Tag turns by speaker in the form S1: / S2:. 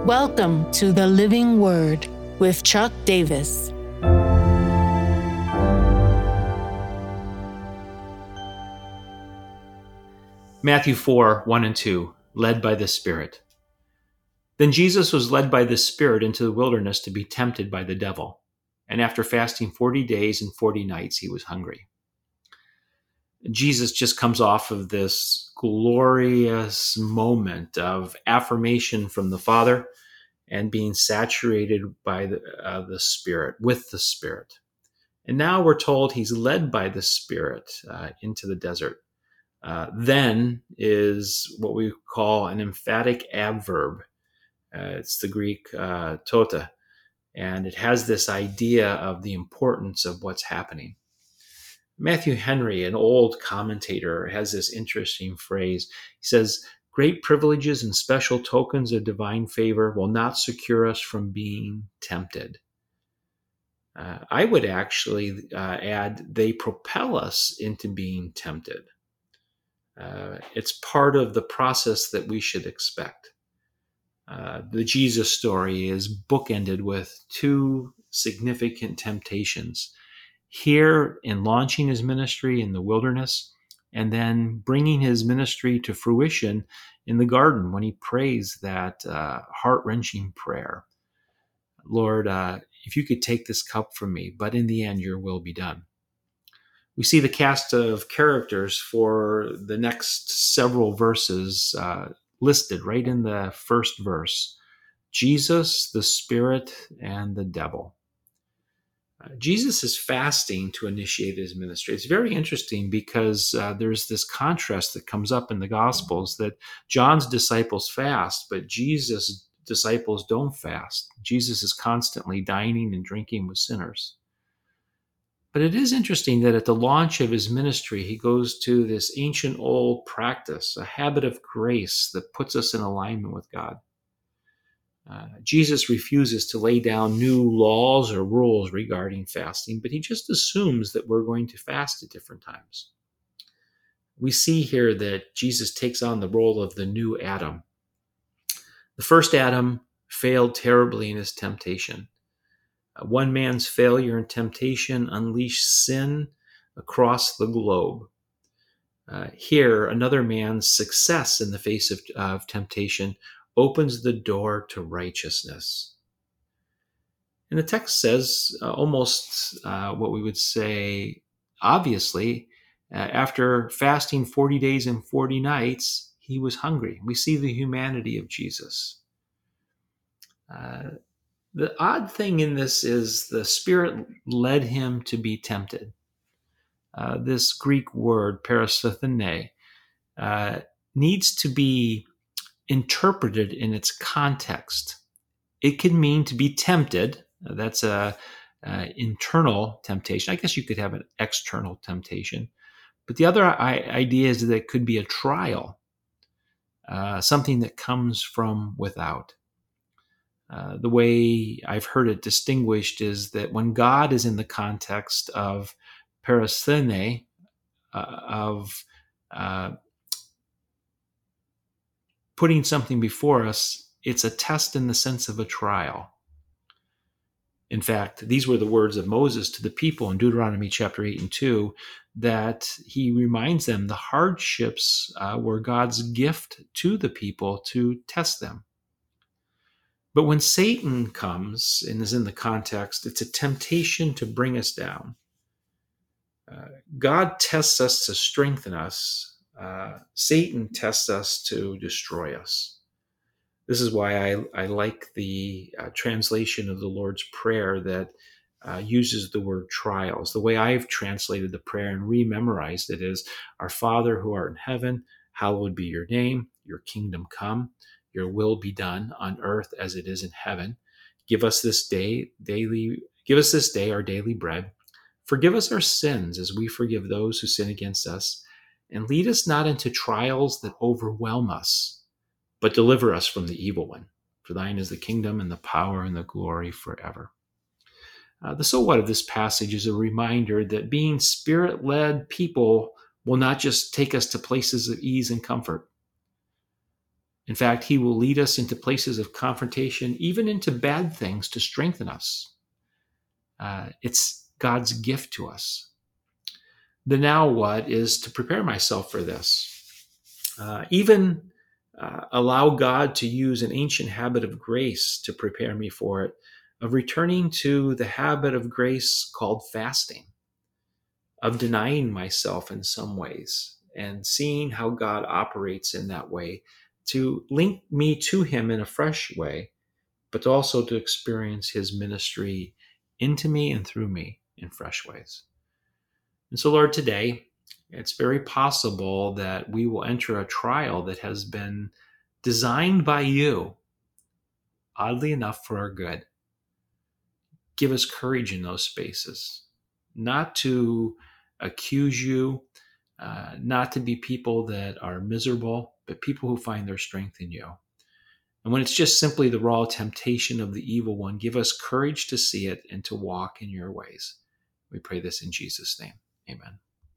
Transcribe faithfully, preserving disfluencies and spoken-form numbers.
S1: Welcome to the Living Word with Chuck Davis.
S2: Matthew four, one and two, led by the Spirit. Then Jesus was led by the Spirit into the wilderness to be tempted by the devil. And after fasting forty days and forty nights, he was hungry. Jesus just comes off of this glorious moment of affirmation from the Father and being saturated by the, uh, the Spirit, with the Spirit. And now we're told he's led by the Spirit uh, into the desert. Uh, then is what we call an emphatic adverb. Uh, it's the Greek uh, tota, and it has this idea of the importance of what's happening. Matthew Henry, an old commentator, has this interesting phrase. He says, "Great privileges and special tokens of divine favor will not secure us from being tempted." Uh, I would actually uh, add, they propel us into being tempted. Uh, it's part of the process that we should expect. Uh, the Jesus story is bookended with two significant temptations. Here in launching his ministry in the wilderness, and then bringing his ministry to fruition in the garden when he prays that uh, heart-wrenching prayer. Lord, uh, if you could take this cup from me, but in the end, your will be done. We see the cast of characters for the next several verses uh, listed right in the first verse. Jesus, the Spirit, and the devil. Uh, Jesus is fasting to initiate his ministry. It's very interesting because uh, there's this contrast that comes up in the Gospels that John's disciples fast, but Jesus' disciples don't fast. Jesus is constantly dining and drinking with sinners. But it is interesting that at the launch of his ministry, he goes to this ancient old practice, a habit of grace that puts us in alignment with God. Uh, Jesus refuses to lay down new laws or rules regarding fasting, but he just assumes that we're going to fast at different times. We see here that Jesus takes on the role of the new Adam. The first Adam failed terribly in his temptation. Uh, one man's failure and temptation unleashed sin across the globe. Uh, here, another man's success in the face of, uh, of temptation opens the door to righteousness. And the text says uh, almost uh, what we would say, obviously, uh, after fasting forty days and forty nights, he was hungry. We see the humanity of Jesus. Uh, the odd thing in this is the Spirit led him to be tempted. Uh, this Greek word, parasithene, uh, needs to be interpreted in its context. It can mean to be tempted. That's a, a internal temptation. I guess you could have an external temptation. But the other I- idea is that it could be a trial, uh, something that comes from without. Uh, the way I've heard it distinguished is that when God is in the context of parasthene, uh, of uh, putting something before us, it's a test in the sense of a trial. In fact, these were the words of Moses to the people in Deuteronomy chapter eight and two, that he reminds them the hardships uh, were God's gift to the people to test them. But when Satan comes and is in the context, it's a temptation to bring us down. Uh, God tests us to strengthen us. Uh, Satan tests us to destroy us. This is why I, I like the uh, translation of the Lord's Prayer that uh, uses the word trials. The way I've translated the prayer and rememorized it is, "Our Father who art in heaven, hallowed be your name. Your kingdom come. Your will be done on earth as it is in heaven. Give us this day daily. Give us this day our daily bread. Forgive us our sins as we forgive those who sin against us. And lead us not into trials that overwhelm us, but deliver us from the evil one. For thine is the kingdom and the power and the glory forever." Uh, the so what of this passage is a reminder that being Spirit-led people will not just take us to places of ease and comfort. In fact, he will lead us into places of confrontation, even into bad things to strengthen us. Uh, it's God's gift to us. The now what is to prepare myself for this. Uh, even uh, allow God to use an ancient habit of grace to prepare me for it, of returning to the habit of grace called fasting, of denying myself in some ways and seeing how God operates in that way to link me to him in a fresh way, but also to experience his ministry into me and through me in fresh ways. And so, Lord, today, it's very possible that we will enter a trial that has been designed by you, oddly enough, for our good. Give us courage in those spaces, not to accuse you, uh, not to be people that are miserable, but people who find their strength in you. And when it's just simply the raw temptation of the evil one, give us courage to see it and to walk in your ways. We pray this in Jesus' name. Amen.